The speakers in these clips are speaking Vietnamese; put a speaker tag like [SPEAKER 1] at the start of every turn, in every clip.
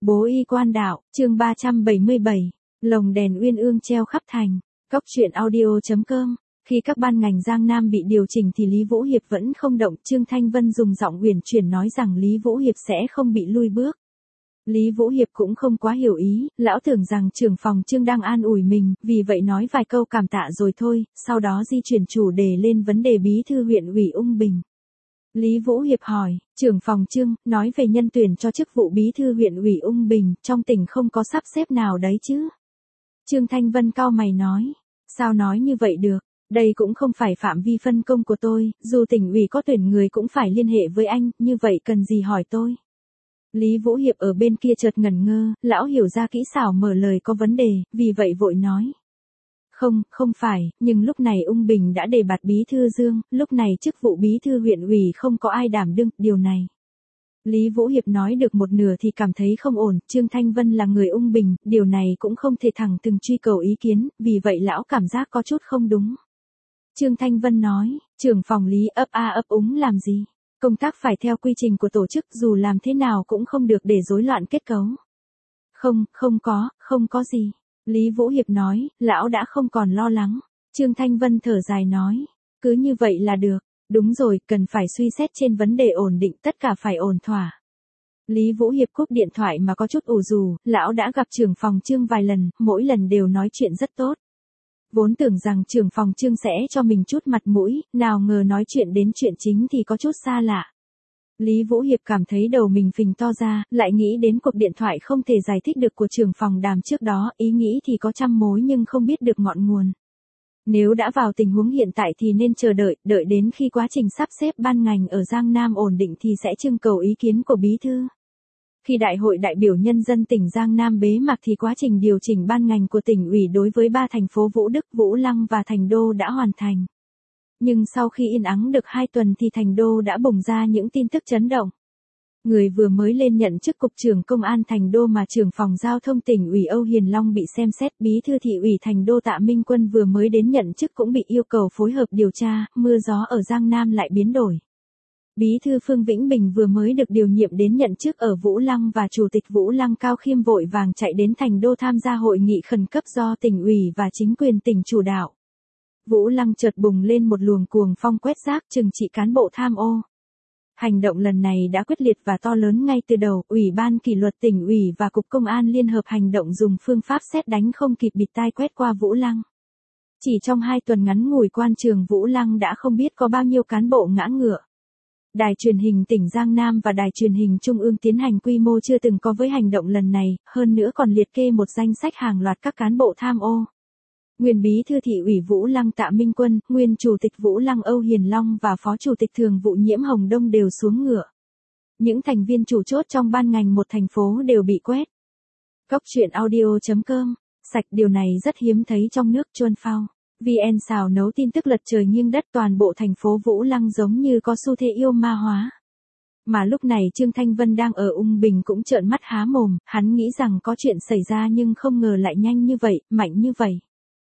[SPEAKER 1] Bố y quan đạo, chương 377, lồng đèn uyên ương treo khắp thành. Cóc truyện audio.com. Khi các ban ngành Giang Nam bị điều chỉnh thì Lý Vũ Hiệp vẫn không động. Trương Thanh Vân dùng giọng uyển chuyển nói rằng Lý Vũ Hiệp sẽ không bị lui bước. Lý Vũ Hiệp cũng không quá hiểu ý, lão tưởng rằng trưởng phòng Trương đang an ủi mình, vì vậy nói vài câu cảm tạ rồi thôi, sau đó di chuyển chủ đề lên vấn đề bí thư huyện ủy Ung Bình. Lý Vũ Hiệp hỏi, trưởng phòng Trương, nói về nhân tuyển cho chức vụ bí thư huyện ủy Ung Bình, trong tỉnh không có sắp xếp nào đấy chứ? Trương Thanh Vân cau mày nói, sao nói như vậy được, đây cũng không phải phạm vi phân công của tôi, dù tỉnh ủy có tuyển người cũng phải liên hệ với anh, như vậy cần gì hỏi tôi? Lý Vũ Hiệp ở bên kia chợt ngẩn ngơ, lão hiểu ra kỹ xảo mở lời có vấn đề, vì vậy vội nói. Không phải, nhưng lúc này Ung Bình đã đề bạt bí thư Dương, lúc này chức vụ bí thư huyện ủy không có ai đảm đương, điều này. Lý Vũ Hiệp nói được một nửa thì cảm thấy không ổn, Trương Thanh Vân là người Ung Bình, điều này cũng không thể thẳng thừng truy cầu ý kiến, vì vậy lão cảm giác có chút không đúng. Trương Thanh Vân nói, trưởng phòng Lý ấp a ấp úng làm gì? Công tác phải theo quy trình của tổ chức, dù làm thế nào cũng không được để rối loạn kết cấu. Không có gì. Lý Vũ Hiệp nói, lão đã không còn lo lắng. Trương Thanh Vân thở dài nói, cứ như vậy là được. Đúng rồi, cần phải suy xét trên vấn đề ổn định, tất cả phải ổn thỏa. Lý Vũ Hiệp cúp điện thoại mà có chút ù dù, lão đã gặp trưởng phòng Trương vài lần, mỗi lần đều nói chuyện rất tốt. Vốn tưởng rằng trưởng phòng Trương sẽ cho mình chút mặt mũi, nào ngờ nói chuyện đến chuyện chính thì có chút xa lạ. Lý Vũ Hiệp cảm thấy đầu mình phình to ra, lại nghĩ đến cuộc điện thoại không thể giải thích được của trưởng phòng Đàm trước đó, ý nghĩ thì có trăm mối nhưng không biết được ngọn nguồn. Nếu đã vào tình huống hiện tại thì nên chờ đợi đến khi quá trình sắp xếp ban ngành ở Giang Nam ổn định thì sẽ trưng cầu ý kiến của bí thư. Khi Đại hội đại biểu nhân dân tỉnh Giang Nam bế mạc thì quá trình điều chỉnh ban ngành của tỉnh ủy đối với 3 thành phố Vũ Đức, Vũ Lăng và Thành Đô đã hoàn thành. Nhưng sau khi yên ắng được 2 tuần thì Thành Đô đã bùng ra những tin tức chấn động. Người vừa mới lên nhận chức cục trưởng công an Thành Đô mà trưởng phòng giao thông tỉnh ủy Âu Hiền Long bị xem xét, bí thư thị ủy Thành Đô Tạ Minh Quân vừa mới đến nhận chức cũng bị yêu cầu phối hợp điều tra, mưa gió ở Giang Nam lại biến đổi. Bí thư Phương Vĩnh Bình vừa mới được điều nhiệm đến nhận chức ở Vũ Lăng và chủ tịch Vũ Lăng Cao Khiêm vội vàng chạy đến Thành Đô tham gia hội nghị khẩn cấp do tỉnh ủy và chính quyền tỉnh chủ đạo. Vũ Lăng chợt bùng lên một luồng cuồng phong quét rác trừng trị cán bộ tham ô. Hành động lần này đã quyết liệt và to lớn ngay từ đầu, Ủy ban kỷ luật tỉnh ủy và Cục Công an liên hợp hành động dùng phương pháp sét đánh không kịp bịt tai quét qua Vũ Lăng. Chỉ trong 2 tuần ngắn ngủi quan trường Vũ Lăng đã không biết có bao nhiêu cán bộ ngã ngựa. Đài truyền hình tỉnh Giang Nam và Đài truyền hình Trung ương tiến hành quy mô chưa từng có với hành động lần này, hơn nữa còn liệt kê một danh sách hàng loạt các cán bộ tham ô. Nguyên bí thư thị ủy Vũ Lăng Tạ Minh Quân, nguyên chủ tịch Vũ Lăng Âu Hiền Long và phó chủ tịch thường vụ Nhiễm Hồng Đông đều xuống ngựa. Những thành viên chủ chốt trong ban ngành một thành phố đều bị quét. Cóc truyện audio.com, sạch điều này rất hiếm thấy trong nước chuôn phao. VN xào nấu tin tức lật trời nghiêng đất, toàn bộ thành phố Vũ Lăng giống như có xu thế yêu ma hóa. Mà lúc này Trương Thanh Vân đang ở Ung Bình cũng trợn mắt há mồm, hắn nghĩ rằng có chuyện xảy ra nhưng không ngờ lại nhanh như vậy, mạnh như vậy.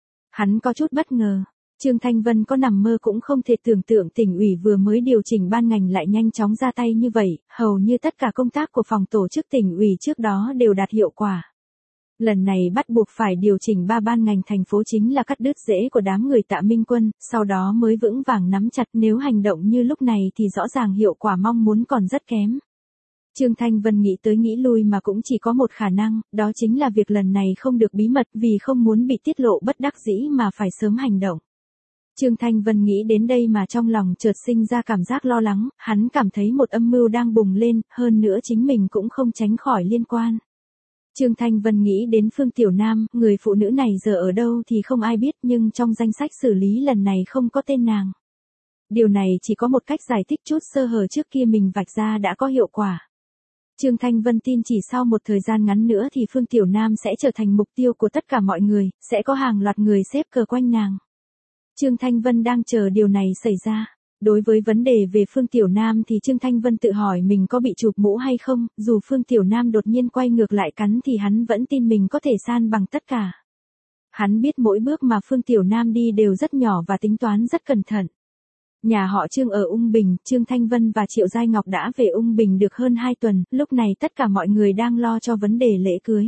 [SPEAKER 1] Hắn có chút bất ngờ. Trương Thanh Vân có nằm mơ cũng không thể tưởng tượng tỉnh ủy vừa mới điều chỉnh ban ngành lại nhanh chóng ra tay như vậy, hầu như tất cả công tác của phòng tổ chức tỉnh ủy trước đó đều đạt hiệu quả. Lần này bắt buộc phải điều chỉnh 3 ban ngành thành phố chính là cắt đứt rễ của đám người Tạ Minh Quân, sau đó mới vững vàng nắm chặt, nếu hành động như lúc này thì rõ ràng hiệu quả mong muốn còn rất kém. Trương Thanh Vân nghĩ tới nghĩ lui mà cũng chỉ có một khả năng, đó chính là việc lần này không được bí mật vì không muốn bị tiết lộ bất đắc dĩ mà phải sớm hành động. Trương Thanh Vân nghĩ đến đây mà trong lòng chợt sinh ra cảm giác lo lắng, hắn cảm thấy một âm mưu đang bùng lên, hơn nữa chính mình cũng không tránh khỏi liên quan. Trương Thanh Vân nghĩ đến Phương Tiểu Nam, người phụ nữ này giờ ở đâu thì không ai biết nhưng trong danh sách xử lý lần này không có tên nàng. Điều này chỉ có một cách giải thích chút sơ hở trước kia mình vạch ra đã có hiệu quả. Trương Thanh Vân tin chỉ sau một thời gian ngắn nữa thì Phương Tiểu Nam sẽ trở thành mục tiêu của tất cả mọi người, sẽ có hàng loạt người xếp cờ quanh nàng. Trương Thanh Vân đang chờ điều này xảy ra. Đối với vấn đề về Phương Tiểu Nam thì Trương Thanh Vân tự hỏi mình có bị chụp mũ hay không, dù Phương Tiểu Nam đột nhiên quay ngược lại cắn thì hắn vẫn tin mình có thể san bằng tất cả. Hắn biết mỗi bước mà Phương Tiểu Nam đi đều rất nhỏ và tính toán rất cẩn thận. Nhà họ Trương ở Ung Bình, Trương Thanh Vân và Triệu Giai Ngọc đã về Ung Bình được hơn 2 tuần, lúc này tất cả mọi người đang lo cho vấn đề lễ cưới.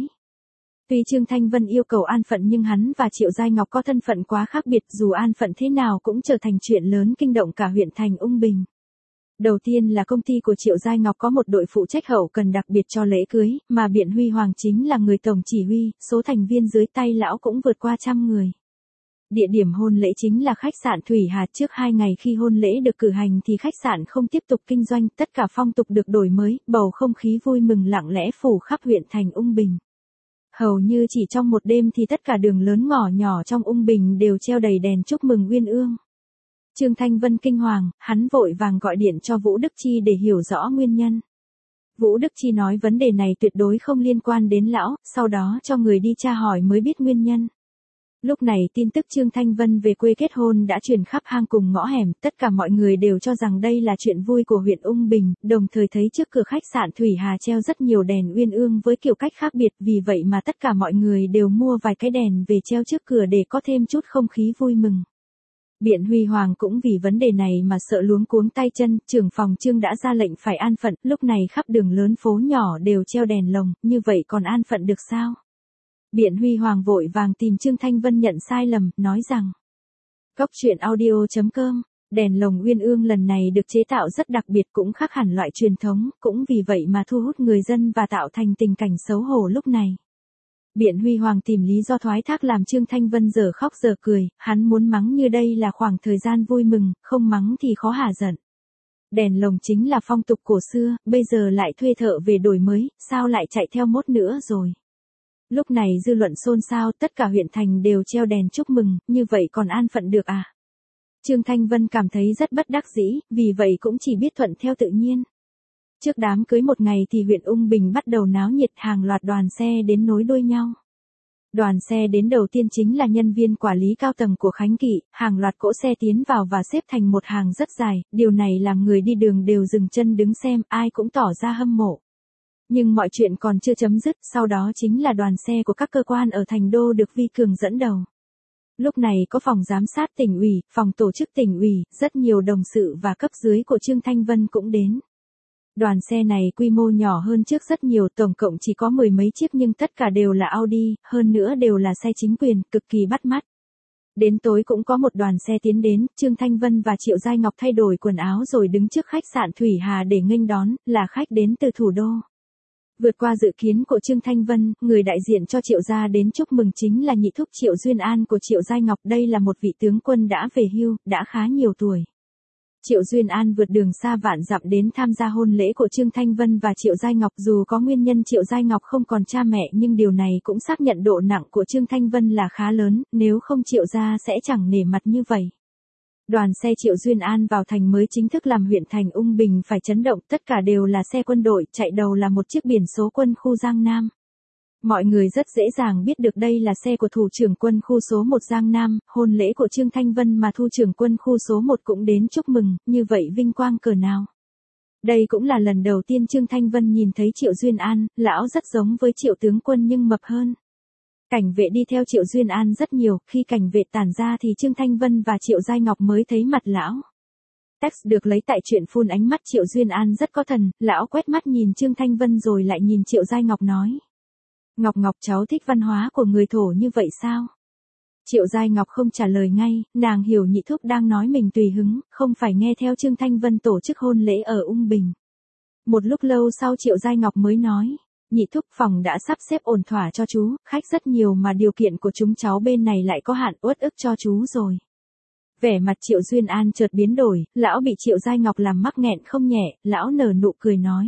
[SPEAKER 1] Tuy Trương Thanh Vân yêu cầu an phận nhưng hắn và Triệu Giai Ngọc có thân phận quá khác biệt, dù an phận thế nào cũng trở thành chuyện lớn kinh động cả huyện thành Ung Bình. Đầu tiên là công ty của Triệu Giai Ngọc có một đội phụ trách hậu cần đặc biệt cho lễ cưới, mà Biện Huy Hoàng chính là người tổng chỉ huy, số thành viên dưới tay lão cũng vượt qua 100 người. Địa điểm hôn lễ chính là khách sạn Thủy Hà. Trước 2 ngày khi hôn lễ được cử hành thì khách sạn không tiếp tục kinh doanh, tất cả phong tục được đổi mới, bầu không khí vui mừng lặng lẽ phủ khắp huyện thành Ung Bình. Hầu như chỉ trong một đêm thì tất cả đường lớn ngõ nhỏ trong Ung Bình đều treo đầy đèn chúc mừng uyên ương. Trương Thanh Vân kinh hoàng, hắn vội vàng gọi điện cho Vũ Đức Chi để hiểu rõ nguyên nhân. Vũ Đức Chi nói vấn đề này tuyệt đối không liên quan đến lão, sau đó cho người đi tra hỏi mới biết nguyên nhân. Lúc này tin tức Trương Thanh Vân về quê kết hôn đã truyền khắp hang cùng ngõ hẻm, tất cả mọi người đều cho rằng đây là chuyện vui của huyện Ung Bình, đồng thời thấy trước cửa khách sạn Thủy Hà treo rất nhiều đèn uyên ương với kiểu cách khác biệt, vì vậy mà tất cả mọi người đều mua vài cái đèn về treo trước cửa để có thêm chút không khí vui mừng. Biện Huy Hoàng cũng vì vấn đề này mà sợ luống cuống tay chân, trưởng phòng Trương đã ra lệnh phải an phận, lúc này khắp đường lớn phố nhỏ đều treo đèn lồng, như vậy còn an phận được sao? Biện Huy Hoàng vội vàng tìm Trương Thanh Vân nhận sai lầm, nói rằng Cóc truyện audio.com, đèn lồng uyên ương lần này được chế tạo rất đặc biệt cũng khác hẳn loại truyền thống, cũng vì vậy mà thu hút người dân và tạo thành tình cảnh xấu hổ lúc này. Biện Huy Hoàng tìm lý do thoái thác làm Trương Thanh Vân giờ khóc giờ cười, hắn muốn mắng như đây là khoảng thời gian vui mừng, không mắng thì khó hả giận. Đèn lồng chính là phong tục cổ xưa, bây giờ lại thuê thợ về đổi mới, sao lại chạy theo mốt nữa rồi. Lúc này dư luận xôn xao, tất cả huyện thành đều treo đèn chúc mừng, như vậy còn an phận được à? Trương Thanh Vân cảm thấy rất bất đắc dĩ, vì vậy cũng chỉ biết thuận theo tự nhiên. Trước đám cưới một ngày thì huyện Ung Bình bắt đầu náo nhiệt, hàng loạt đoàn xe đến nối đuôi nhau. Đoàn xe đến đầu tiên chính là nhân viên quản lý cao tầng của Khánh Kỵ, hàng loạt cỗ xe tiến vào và xếp thành một hàng rất dài, điều này làm người đi đường đều dừng chân đứng xem, ai cũng tỏ ra hâm mộ. Nhưng mọi chuyện còn chưa chấm dứt, sau đó chính là đoàn xe của các cơ quan ở thành đô được Vi Cường dẫn đầu. Lúc này có phòng giám sát tỉnh ủy, phòng tổ chức tỉnh ủy, rất nhiều đồng sự và cấp dưới của Trương Thanh Vân cũng đến. Đoàn xe này quy mô nhỏ hơn trước rất nhiều, tổng cộng chỉ có 10 mấy chiếc nhưng tất cả đều là Audi, hơn nữa đều là xe chính quyền, cực kỳ bắt mắt. Đến tối cũng có một đoàn xe tiến đến, Trương Thanh Vân và Triệu Giai Ngọc thay đổi quần áo rồi đứng trước khách sạn Thủy Hà để nghênh đón, là khách đến từ thủ đô. Vượt qua dự kiến của Trương Thanh Vân, người đại diện cho Triệu gia đến chúc mừng chính là nhị thúc Triệu Duyên An của Triệu Giai Ngọc, đây là một vị tướng quân đã về hưu, đã khá nhiều tuổi. Triệu Duyên An vượt đường xa vạn dặm đến tham gia hôn lễ của Trương Thanh Vân và Triệu Giai Ngọc, dù có nguyên nhân Triệu Giai Ngọc không còn cha mẹ nhưng điều này cũng xác nhận độ nặng của Trương Thanh Vân là khá lớn, nếu không Triệu gia sẽ chẳng nể mặt như vậy. Đoàn xe Triệu Duyên An vào thành mới chính thức làm huyện thành Ung Bình phải chấn động, tất cả đều là xe quân đội, chạy đầu là một chiếc biển số quân khu Giang Nam. Mọi người rất dễ dàng biết được đây là xe của thủ trưởng quân khu số 1 Giang Nam, hôn lễ của Trương Thanh Vân mà thủ trưởng quân khu số 1 cũng đến chúc mừng, như vậy vinh quang cỡ nào. Đây cũng là lần đầu tiên Trương Thanh Vân nhìn thấy Triệu Duyên An, lão rất giống với Triệu tướng quân nhưng mập hơn. Cảnh vệ đi theo Triệu Duyên An rất nhiều, khi cảnh vệ tản ra thì Trương Thanh Vân và Triệu Giai Ngọc mới thấy mặt lão. Text được lấy tại truyện phun ánh mắt Triệu Duyên An rất có thần, lão quét mắt nhìn Trương Thanh Vân rồi lại nhìn Triệu Giai Ngọc nói. Ngọc cháu thích văn hóa của người Thổ như vậy sao? Triệu Giai Ngọc không trả lời ngay, nàng hiểu nhị thúc đang nói mình tùy hứng, không phải nghe theo Trương Thanh Vân tổ chức hôn lễ ở Ung Bình. Một lúc lâu sau Triệu Giai Ngọc mới nói. Nhị thúc, phòng đã sắp xếp ổn thỏa cho chú, khách rất nhiều mà điều kiện của chúng cháu bên này lại có hạn, uất ức cho chú rồi. Vẻ mặt Triệu Duyên An chợt biến đổi, lão bị Triệu Giai Ngọc làm mắc nghẹn không nhẹ, lão nở nụ cười nói.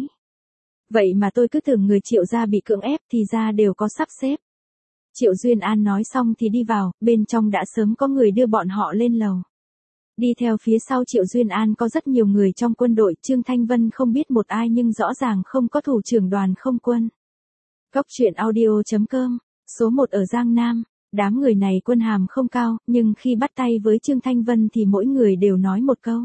[SPEAKER 1] Vậy mà tôi cứ tưởng người Triệu gia bị cưỡng ép thì ra đều có sắp xếp. Triệu Duyên An nói xong thì đi vào, bên trong đã sớm có người đưa bọn họ lên lầu. Đi theo phía sau Triệu Duyên An có rất nhiều người trong quân đội, Trương Thanh Vân không biết một ai nhưng rõ ràng không có thủ trưởng đoàn không quân. Cóc truyện audio.com, số 1 ở Giang Nam, đám người này quân hàm không cao, nhưng khi bắt tay với Trương Thanh Vân thì mỗi người đều nói một câu.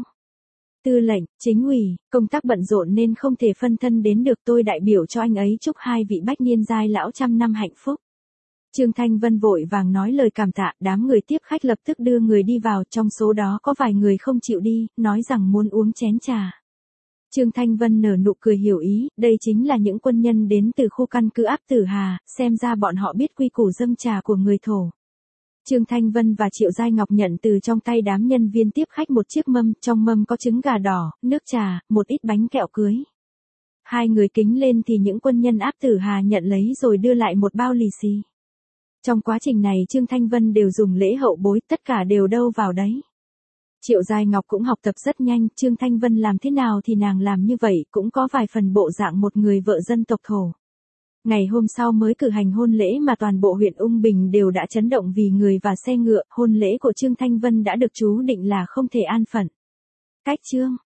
[SPEAKER 1] Tư lệnh, chính ủy, công tác bận rộn nên không thể phân thân đến được, tôi đại biểu cho anh ấy chúc hai vị bách niên giai lão trăm năm hạnh phúc. Trương Thanh Vân vội vàng nói lời cảm tạ, đám người tiếp khách lập tức đưa người đi vào, trong số đó có vài người không chịu đi, nói rằng muốn uống chén trà. Trương Thanh Vân nở nụ cười hiểu ý, đây chính là những quân nhân đến từ khu căn cứ áp Tử Hà, xem ra bọn họ biết quy củ dâng trà của người thổ. Trương Thanh Vân và Triệu Giai Ngọc nhận từ trong tay đám nhân viên tiếp khách một chiếc mâm, trong mâm có trứng gà đỏ, nước trà, một ít bánh kẹo cưới. Hai người kính lên thì những quân nhân áp Tử Hà nhận lấy rồi đưa lại một bao lì xì. Trong quá trình này Trương Thanh Vân đều dùng lễ hậu bối, tất cả đều đâu vào đấy. Triệu Giai Ngọc cũng học tập rất nhanh, Trương Thanh Vân làm thế nào thì nàng làm như vậy, cũng có vài phần bộ dạng một người vợ dân tộc thổ. Ngày hôm sau mới cử hành hôn lễ mà toàn bộ huyện Ung Bình đều đã chấn động vì người và xe ngựa, hôn lễ của Trương Thanh Vân đã được chú định là không thể an phận. Cách chương